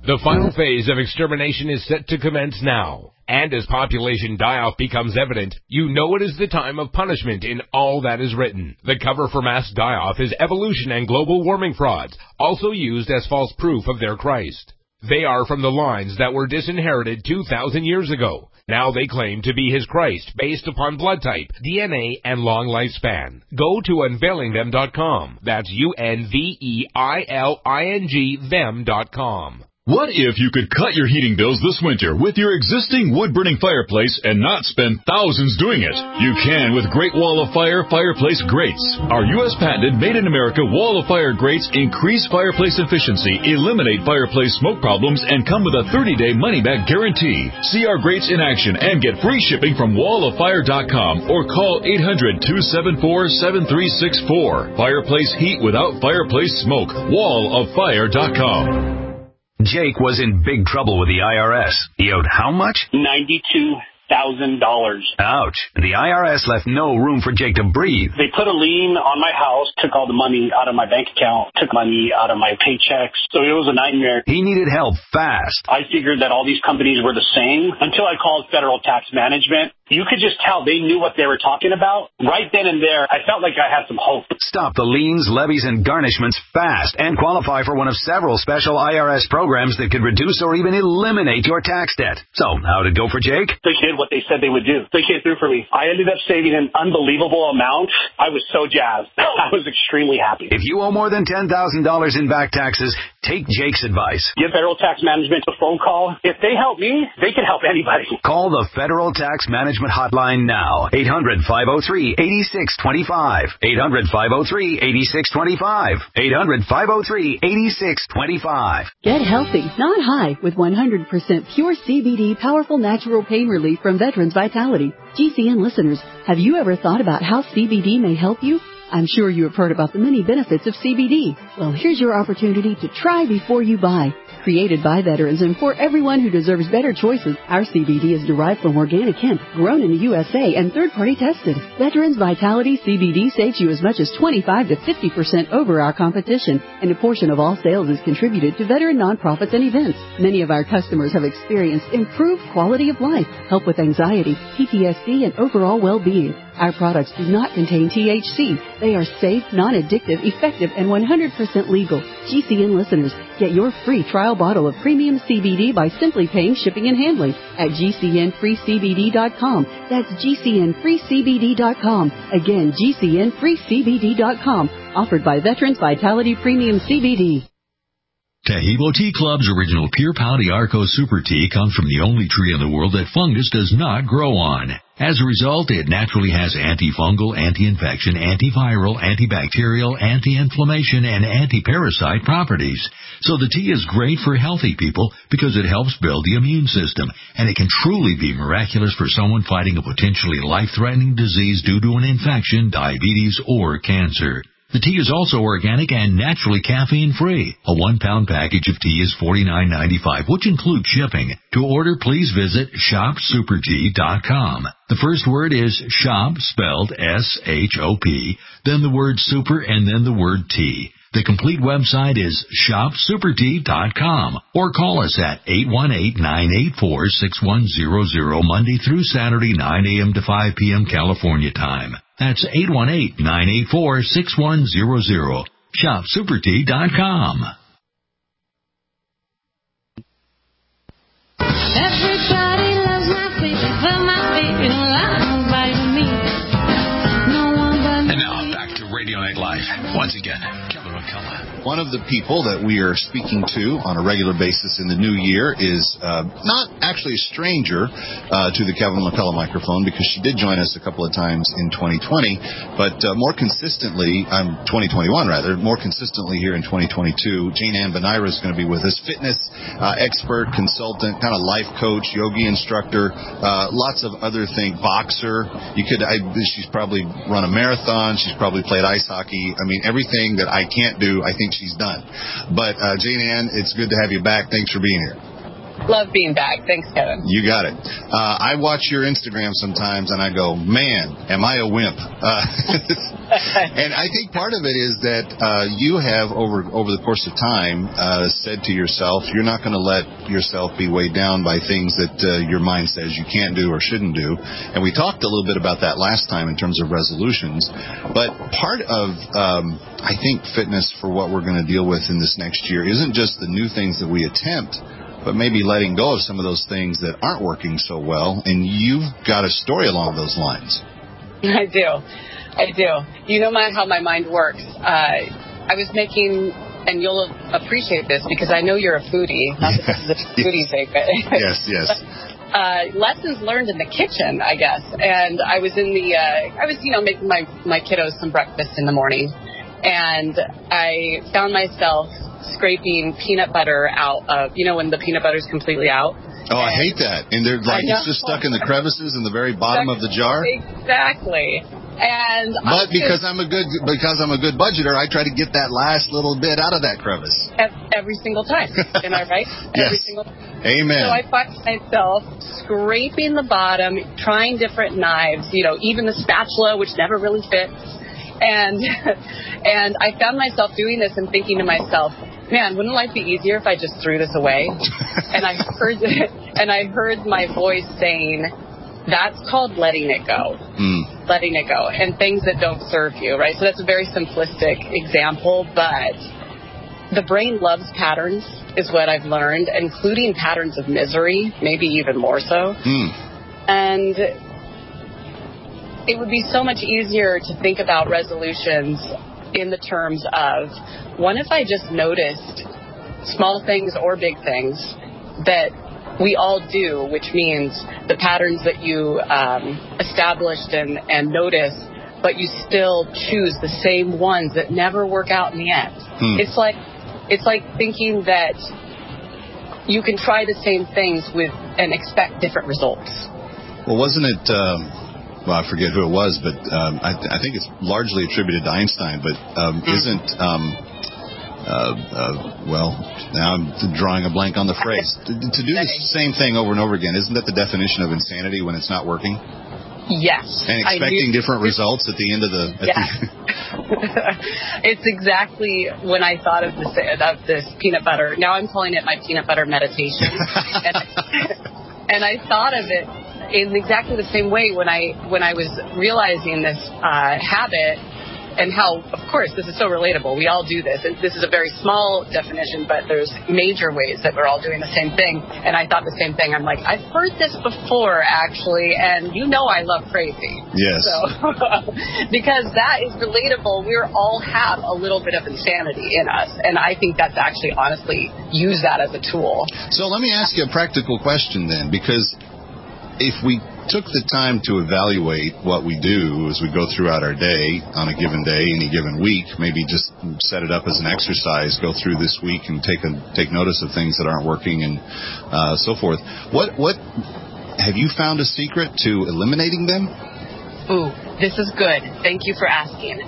The final phase of extermination is set to commence now. And as population die-off becomes evident, you know it is the time of punishment in all that is written. The cover for mass die-off is evolution and global warming frauds, also used as false proof of their Christ. They are from the lines that were disinherited two thousand years ago. Now they claim to be his Christ based upon blood type, D N A, and long lifespan. Go to unveiling them dot com. That's U N V E I L I N G them dot com. What if you could cut your heating bills this winter with your existing wood-burning fireplace and not spend thousands doing it? You can with Great Wall of Fire fireplace grates. Our U S patented made-in-America Wall of Fire grates increase fireplace efficiency, eliminate fireplace smoke problems, and come with a thirty-day money-back guarantee. See our grates in action and get free shipping from wall of fire dot com or call eight hundred, two seven four, seven three six four. Fireplace heat without fireplace smoke. wall of fire dot com. Jake was in big trouble with the I R S. He owed how much? ninety-two thousand dollars. Ouch. The I R S left no room for Jake to breathe. They put a lien on my house, took all the money out of my bank account, took money out of my paychecks. So it was a nightmare. He needed help fast. I figured that all these companies were the same until I called Federal Tax Management. You could just tell they knew what they were talking about. Right then and there, I felt like I had some hope. Stop the liens, levies, and garnishments fast and qualify for one of several special I R S programs that could reduce or even eliminate your tax debt. So, how'd it go for Jake? They did what they said they would do. They came through for me. I ended up saving an unbelievable amount. I was so jazzed. I was extremely happy. If you owe more than ten thousand dollars in back taxes, take Jake's advice. Give Federal Tax Management a phone call. If they help me, they can help anybody. Call the Federal Tax Management hotline now. eight hundred, five oh three, eight six two five. eight hundred, five oh three, eight six two five. eight hundred, five oh three, eight six two five. Get healthy, not high, with one hundred percent pure C B D powerful natural pain relief from Veterans Vitality. G C N listeners, have you ever thought about how C B D may help you? I'm sure you have heard about the many benefits of C B D. Well, here's your opportunity to try before you buy. Created by veterans and for everyone who deserves better choices, our C B D is derived from organic hemp, grown in the U S A and third-party tested. Veterans Vitality C B D saves you as much as twenty-five to fifty percent over our competition, and a portion of all sales is contributed to veteran nonprofits and events. Many of our customers have experienced improved quality of life, help with anxiety, P T S D, and overall well-being. Our products do not contain T H C. They are safe, non-addictive, effective, and one hundred percent legal. G C N listeners, get your free trial bottle of premium C B D by simply paying shipping and handling at G C N free C B D dot com. That's G C N free C B D dot com. Again, G C N free C B D dot com. Offered by Veterans Vitality Premium C B D. Taheebo Tea Club's original Pure Pau Arco Super Tea comes from the only tree in the world that fungus does not grow on. As a result, it naturally has antifungal, anti-infection, antiviral, antibacterial, anti-inflammation, and anti-parasite properties. So the tea is great for healthy people because it helps build the immune system, and it can truly be miraculous for someone fighting a potentially life-threatening disease due to an infection, diabetes, or cancer. The tea is also organic and naturally caffeine-free. A one-pound package of tea is forty-nine ninety-five, which includes shipping. To order, please visit shop super tea dot com. The first word is shop, spelled S H O P, then the word super, and then the word tea. The complete website is shop super tea dot com, or call us at eight one eight, nine eight four, six one zero zero Monday through Saturday, nine a.m. to five p.m. California time. That's eight one eight, nine eight four, six one zero zero. shop super tea dot com. Everybody loves my baby, but my baby don't like nobody but me. No one but me. And now, back to Radio Night Live. Once again, Kevin McCullough. One of the people that we are speaking to on a regular basis in the new year is uh, not actually a stranger uh, to the Kevin McCullough microphone, because she did join us a couple of times in twenty twenty, but uh, more consistently, um, twenty twenty-one rather, more consistently here in twenty twenty-two, Jane Ann Benira is going to be with us. Fitness uh, expert, consultant, kind of life coach, yogi instructor, uh, lots of other things, boxer. You could, I, she's probably run a marathon. She's probably played ice hockey. I mean, everything that I can't do, I think she's done. But uh, Jane Ann, it's good to have you back. Thanks for being here. Love being back. Thanks, Kevin. You got it. Uh, I watch your Instagram sometimes, and I go, man, am I a wimp? Uh, and I think part of it is that uh, you have, over over the course of time, uh, said to yourself, you're not going to let yourself be weighed down by things that uh, your mind says you can't do or shouldn't do. And we talked a little bit about that last time in terms of resolutions. But part of, um, I think, fitness for what we're going to deal with in this next year isn't just the new things that we attempt, but maybe letting go of some of those things that aren't working so well. And you've got a story along those lines. I do. I do. You know my, how my mind works. Uh, I was making, and you'll appreciate this because I know you're a foodie. Not that this is a foodie thing, but yes, yes. Uh, lessons learned in the kitchen, I guess. And I was in the, uh, I was, you know, making my, my kiddos some breakfast in the morning. And I found myself scraping peanut butter out of, you know, when the peanut butter's completely out. Oh, I hate that. And they're like, it's just stuck in the crevices in the very bottom of the jar. Exactly. And but because I'm a good because I'm a good budgeter, I try to get that last little bit out of that crevice. Every single time. Am I right? Yes. Every single time. Amen. So I find myself scraping the bottom, trying different knives, you know, even the spatula, which never really fits. And and I found myself doing this and thinking to myself, man, wouldn't life be easier if I just threw this away? and I heard and I heard my voice saying, that's called letting it go. Mm. Letting it go. And things that don't serve you, right? So that's a very simplistic example, but the brain loves patterns, is what I've learned, including patterns of misery, maybe even more so. Mm. And it would be so much easier to think about resolutions in the terms of, what if I just noticed small things or big things that we all do, which means the patterns that you um, established and, and noticed, but you still choose the same ones that never work out in the end. Hmm. It's like it's like thinking that you can try the same things with and expect different results. Well, wasn't it? Um, well, I forget who it was, but um, I, th- I think it's largely attributed to Einstein. But um, mm. isn't um, uh, uh, well? Now I'm drawing a blank on the phrase. To, to do the same thing over and over again, isn't that the definition of insanity when it's not working? Yes. And expecting different results at the end of the... At yeah. the It's exactly when I thought of this, of this peanut butter. Now I'm calling it my peanut butter meditation. and, and I thought of it in exactly the same way when I when I was realizing this uh, habit. And how, of course, this is so relatable. We all do this. And this is a very small definition, but there's major ways that we're all doing the same thing. And I thought the same thing. I'm like, I've heard this before, actually, and you know I love crazy. Yes. So, because that is relatable. We all have a little bit of insanity in us. And I think that's actually, honestly, use that as a tool. So let me ask you a practical question then, because if we took the time to evaluate what we do as we go throughout our day, on a given day, any given week, maybe just set it up as an exercise, go through this week and take a, take notice of things that aren't working and uh, so forth. What what have you found a secret to eliminating them? Ooh, this is good. Thank you for asking.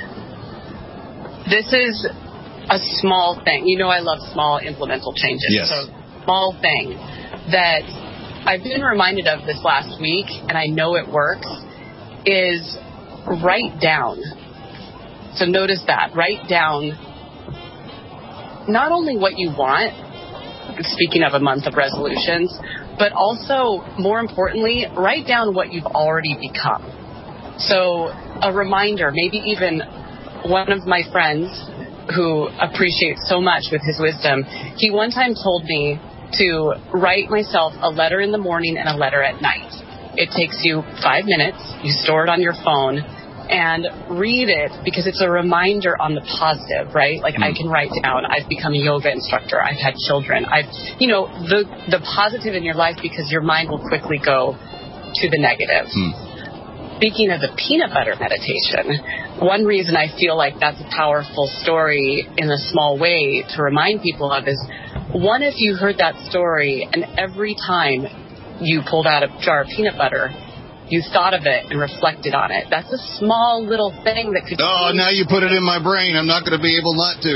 This is a small thing. You know I love small implemental changes. Yes. So small thing that I've been reminded of this last week, and I know it works, is write down. So notice that. Write down not only what you want, speaking of a month of resolutions, but also, more importantly, write down what you've already become. So a reminder, maybe even one of my friends who appreciates so much with his wisdom, he one time told me to write myself a letter in the morning and a letter at night. It takes you five minutes. You store it on your phone and read it because it's a reminder on the positive, right? Like mm. I can write down, I've become a yoga instructor. I've had children. I've, you know, the, the positive in your life because your mind will quickly go to the negative. Mm. Speaking of the peanut butter meditation, one reason I feel like that's a powerful story in a small way to remind people of is, one, if you heard that story and every time you pulled out a jar of peanut butter, you thought of it and reflected on it. That's a small little thing that could... Oh, now you put it in my brain. I'm not going to be able not to.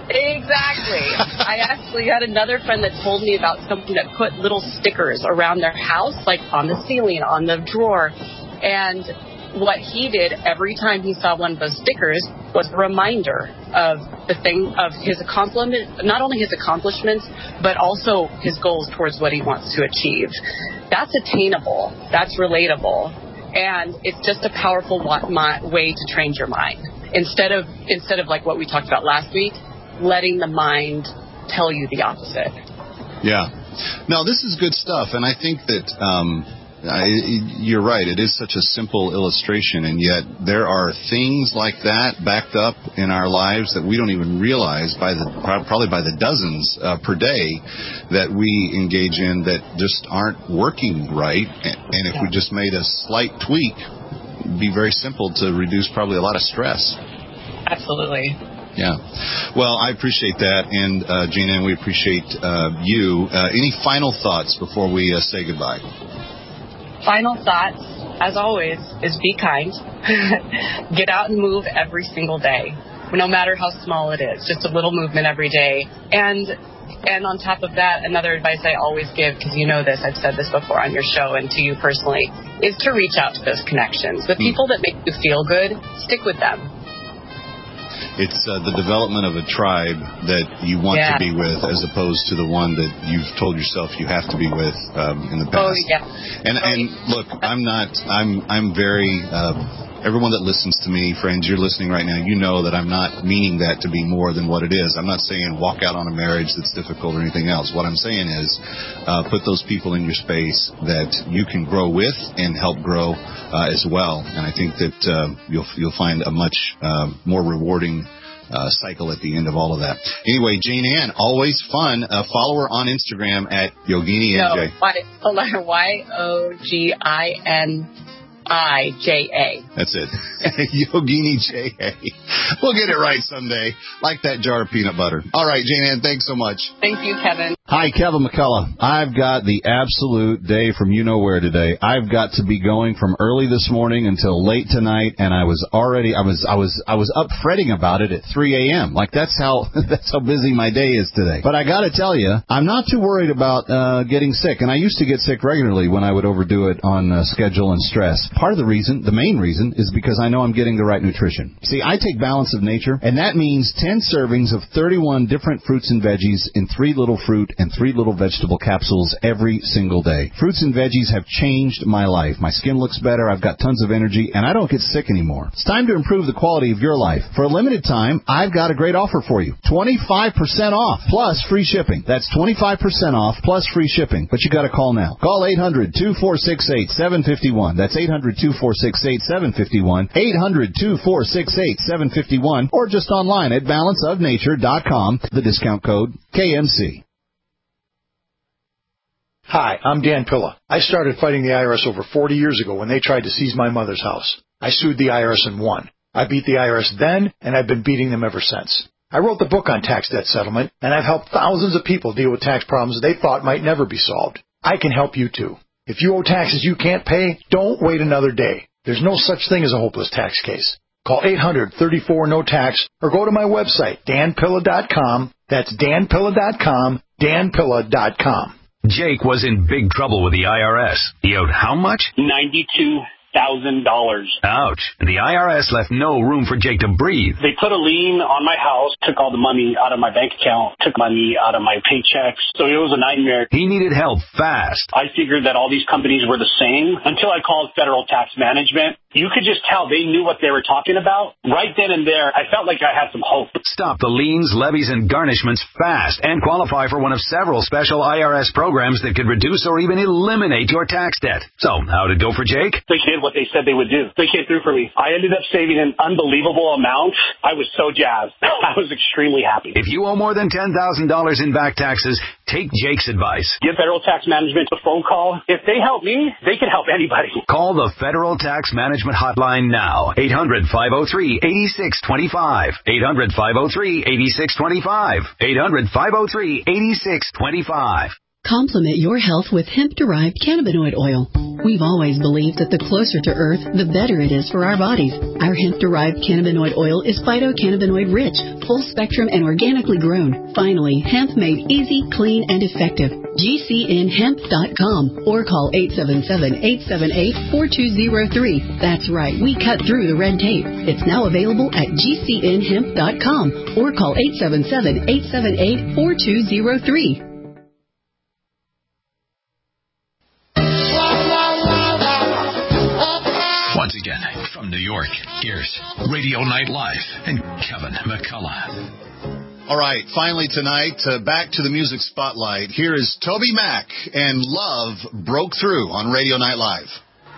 Exactly. I actually had another friend that told me about something that put little stickers around their house, like on the ceiling, on the drawer. And what he did every time he saw one of those stickers was a reminder of the thing, of his accomplishment, not only his accomplishments, but also his goals towards what he wants to achieve. That's attainable. That's relatable. And it's just a powerful way to train your mind. Instead of, instead of like what we talked about last week, letting the mind tell you the opposite. Yeah. No, this is good stuff, and I think that um, I, you're right. It is such a simple illustration, and yet there are things like that backed up in our lives that we don't even realize, by the probably by the dozens uh, per day, that we engage in that just aren't working right. And if we just made a slight tweak, it'd be very simple to reduce probably a lot of stress. Absolutely. Yeah. Well, I appreciate that. And, uh, Jane Ann, we appreciate uh, you. Uh, any final thoughts before we uh, say goodbye? Final thoughts, as always, is be kind. Get out and move every single day, no matter how small it is. Just a little movement every day. And and on top of that, another advice I always give, because you know this, I've said this before on your show and to you personally, is to reach out to those connections. The people that make you feel good, stick with them. It's uh, the development of a tribe that you want yeah. to be with, as opposed to the one that you've told yourself you have to be with um, in the past. Oh yeah. And and look, I'm not. I'm I'm very. Uh, everyone that listens to me, friends, you're listening right now. You know that I'm not meaning that to be more than what it is. I'm not saying walk out on a marriage that's difficult or anything else. What I'm saying is uh, put those people in your space that you can grow with and help grow uh, as well. And I think that uh, you'll you'll find a much uh, more rewarding Uh, cycle at the end of all of that. Anyway, Jane Ann, always fun. Uh, follow her on Instagram at Yogini N J. No, Y O G I N I J A. That's it. Yogini J A. We'll get it right someday. Like that jar of peanut butter. All right, Jane Ann, thanks so much. Thank you, Kevin. Hi, Kevin McCullough. I've got the absolute day from you know where today. I've got to be going from early this morning until late tonight, and I was already I was I was I was up fretting about it at three a.m. Like that's how that's how busy my day is today. But I got to tell you, I'm not too worried about uh, getting sick, and I used to get sick regularly when I would overdo it on uh, schedule and stress. Part of the reason, the main reason, is because I know I'm getting the right nutrition. See, I take Balance of Nature, and that means ten servings of thirty-one different fruits and veggies in three little fruit and three little vegetable capsules every single day. Fruits and veggies have changed my life. My skin looks better, I've got tons of energy, and I don't get sick anymore. It's time to improve the quality of your life. For a limited time, I've got a great offer for you. twenty-five percent off plus free shipping. That's twenty-five percent off plus free shipping. But you got to call now. Call eight hundred, two four six eight, seven five one. That's eight hundred, two four six eight, seven five one. eight hundred, two four six eight, seven five one. Or just online at balance of nature dot com. The discount code K M C. Hi, I'm Dan Pilla. I started fighting the I R S over forty years ago when they tried to seize my mother's house. I sued the I R S and won. I beat the I R S then, and I've been beating them ever since. I wrote the book on tax debt settlement, and I've helped thousands of people deal with tax problems they thought might never be solved. I can help you too. If you owe taxes you can't pay, don't wait another day. There's no such thing as a hopeless tax case. Call eight hundred, thirty-four, no tax or go to my website, dan pilla dot com. That's dan pilla dot com, dan pilla dot com. Jake was in big trouble with the I R S. He owed how much? ninety-two thousand dollars. Ouch. The I R S left no room for Jake to breathe. They put a lien on my house, took all the money out of my bank account, took money out of my paychecks. So it was a nightmare. He needed help fast. I figured that all these companies were the same until I called Federal Tax Management. You could just tell they knew what they were talking about. Right then and there, I felt like I had some hope. Stop the liens, levies, and garnishments fast and qualify for one of several special I R S programs that could reduce or even eliminate your tax debt. So, how'd it go for Jake? They did what they said they would do. They came through for me. I ended up saving an unbelievable amount. I was so jazzed. I was extremely happy. If you owe more than ten thousand dollars in back taxes, take Jake's advice. Give Federal Tax Management a phone call. If they help me, they can help anybody. Call the Federal Tax Management Hotline now. eight hundred, five oh three, eight six two five. eight hundred, five oh three, eight six two five. eight hundred, five oh three, eight six two five. Complement your health with hemp-derived cannabinoid oil. We've always believed that the closer to Earth, the better it is for our bodies. Our hemp-derived cannabinoid oil is phytocannabinoid rich, full spectrum, and organically grown. Finally, hemp made easy, clean, and effective. G C N hemp dot com or call eight seven seven, eight seven eight, four two zero three. That's right, we cut through the red tape. It's now available at G C N hemp dot com or call eight seven seven, eight seven eight, four two zero three. Once again, from New York, here's Radio Night Live and Kevin McCullough. All right, finally tonight, uh, back to the music spotlight. Here is Toby Mac and Love Broke Through on Radio Night Live.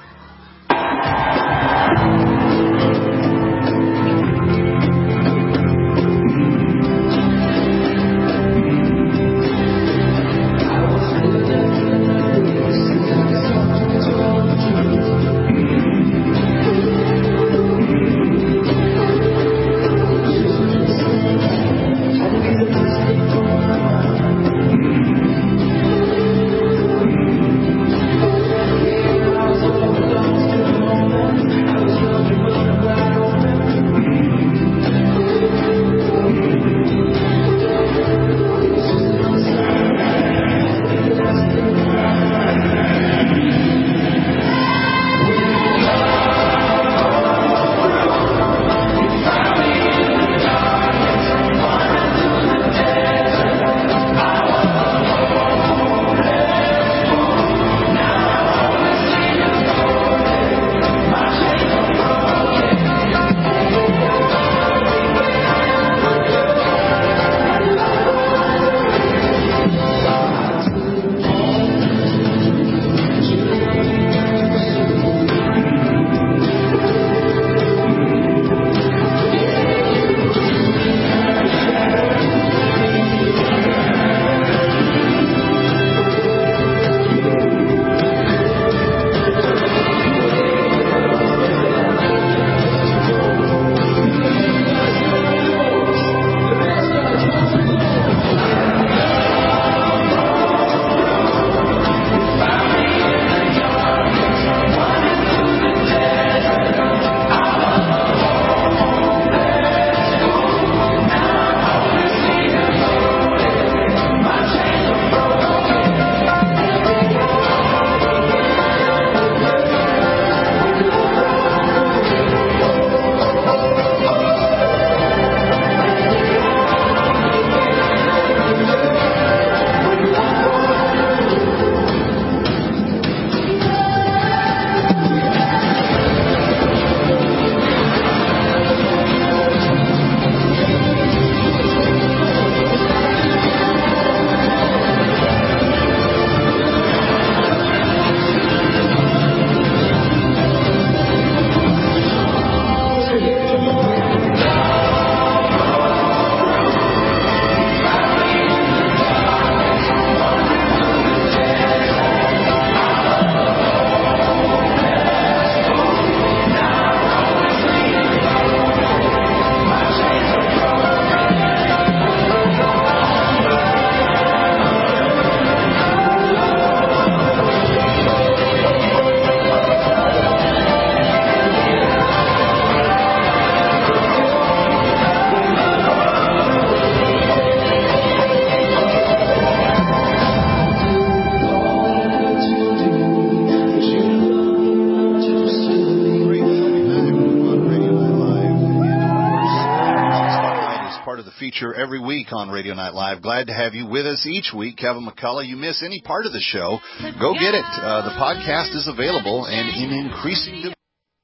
Every week on Radio Night Live. Glad to have you with us each week. Kevin McCullough. You miss any part of the show, go get it. Uh, the podcast is available and in increasing demand.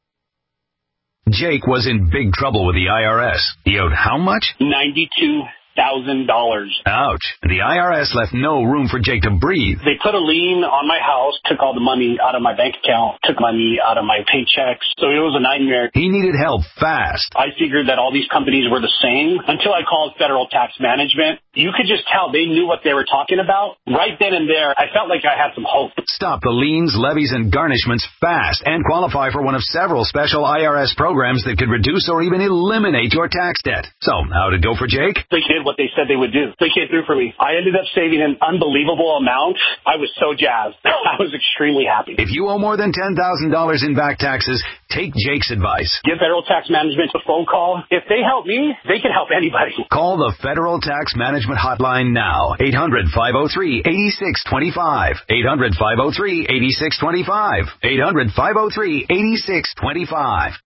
Jake was in big trouble with the I R S. He owed how much? ninety-two thousand dollars. Ouch. The I R S left no room for Jake to breathe. They put a lien on my house, took all the money out of my bank account, took money out of my paychecks. So it was a nightmare. He needed help fast. I figured that all these companies were the same until I called Federal Tax Management. you could just tell they knew what they were talking about. Right then and there, I felt like I had some hope. Stop the liens, levies, and garnishments fast and qualify for one of several special I R S programs that could reduce or even eliminate your tax debt. So, how'd it go for Jake? They did what they said they would do. They came through for me. I ended up saving an unbelievable amount. I was so jazzed. I was extremely happy. If you owe more than ten thousand dollars in back taxes, take Jake's advice. Give Federal Tax Management a phone call. If they help me, they can help anybody. Call the Federal Tax Management Hotline now. eight hundred, five oh three, eight six two five. eight hundred, five oh three, eight six two five. eight hundred, five oh three, eight six two five.